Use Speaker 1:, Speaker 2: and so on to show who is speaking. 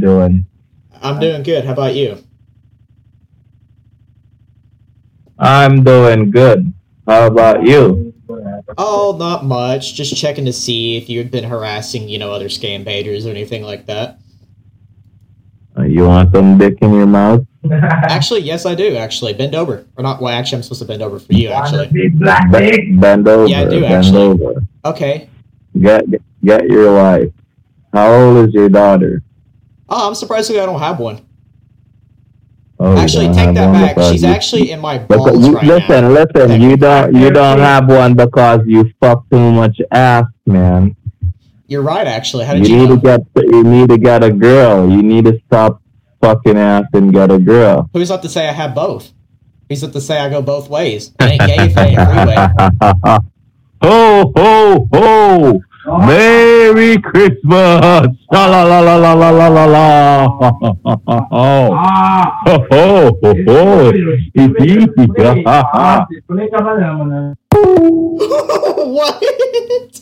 Speaker 1: doing?
Speaker 2: I'm doing good. How about you?
Speaker 1: I'm doing good. How about you?
Speaker 2: Oh, not much. Just checking to see if you'd been harassing, other scam pages or anything like that.
Speaker 1: You want some dick in your mouth?
Speaker 2: Actually, yes, I do. Actually, bend over, or not? Well, actually, I'm supposed to bend over for you. Actually,
Speaker 1: Bend over.
Speaker 2: Yeah, I do,
Speaker 1: Bend
Speaker 2: actually.
Speaker 1: over.
Speaker 2: Okay.
Speaker 1: Get your wife. How old is your daughter?
Speaker 2: Oh, I'm surprised I don't have one.
Speaker 1: Oh, you
Speaker 2: Actually,
Speaker 1: don't
Speaker 2: take
Speaker 1: have
Speaker 2: that
Speaker 1: one
Speaker 2: back.
Speaker 1: because
Speaker 2: She's
Speaker 1: you-
Speaker 2: actually in my
Speaker 1: because
Speaker 2: balls
Speaker 1: you-
Speaker 2: right now.
Speaker 1: listen. You don't have one because you fuck too much ass, man.
Speaker 2: You're right. Actually, how
Speaker 1: You
Speaker 2: did you
Speaker 1: need
Speaker 2: know?
Speaker 1: to get a girl. You need to stop fucking ass and get a girl.
Speaker 2: Who's up to say I have both? Who's up to say I go both ways? It ain't gay if it ain't freeway.
Speaker 1: Ho ho ho! Merry Christmas! La la la la la la la la la! Ho ho ho ho!
Speaker 2: What?